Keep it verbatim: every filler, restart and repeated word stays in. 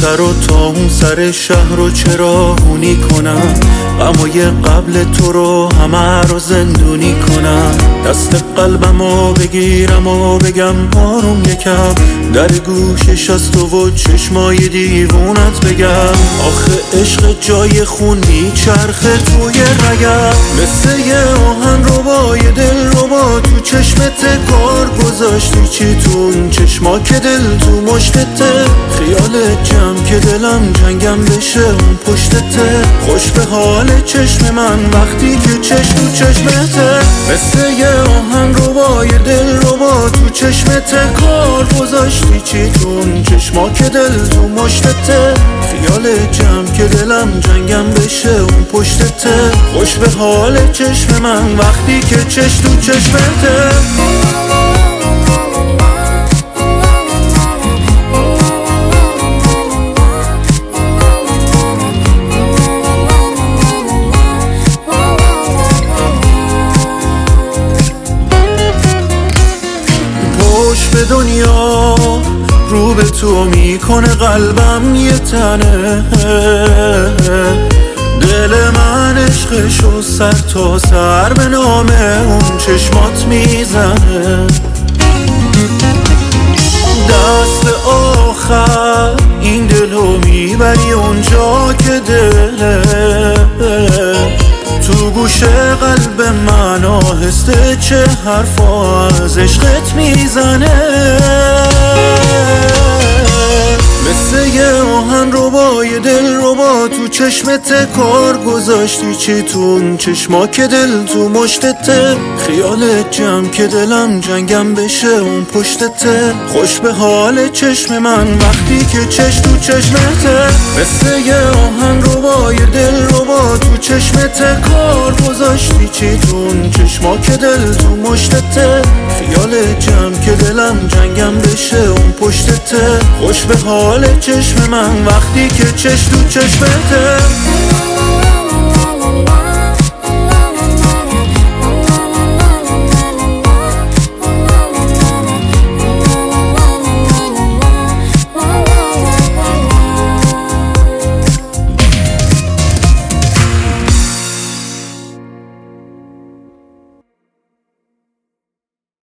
سر و تا اون سر شهر رو چراغونی کنم، غمای قبل تو رو همه رو زندونی کنم. دست قلبم رو بگیرم و بگم آروم یکم، در گوشش از تو و چشمای دیوونت بگم. آخه عشق جای خون میچرخه توی رگم، مثل یه آهن ربای دل ربا تو چشمت کار گذاشتی. چی تو اون چشما که دل تو مشتته، خیالت جمع که دلم جنگم بشه اون پشتته. خوش به حال چشم من وقتی که چشم تو چشمته، مثل یه آهن ربای دل ربا تو چشمت کار گذاشتی. چی تو اون چشما که دل تو مشتته، خیالت جمع که دلم جنگم بشه اون پشتته. خوش به حال چشم من وقتی که چشم تو چشمته. به دنیا رو به تو میکنه قلبم یه تنه، دل من عشقشو سر تا سر به نام اون چشمات میزنه. دست آخر این دلو میبری اونجا که دله، تو گوش قلب من آهسته چه حرفا از عشقت میزنه. مثل یه آهن ربای دل ربا تو چشمت کار گذاشتی. چی تو اون چشما که دل تو مشتته، خیالت جمع که دلم جنگم بشه اون پشتته. خوش به حال چشم من وقتی که چشم تو چشمته، مثل یه آهن ربای دل ربا تو چشمت کار گذاشتی. چی تو اون چشما که دل تو مشتته، خیالت جمع که دلم جنگم بشه اون پشتته. خوش به حال چشم من وقتی که چشم تو چشمته.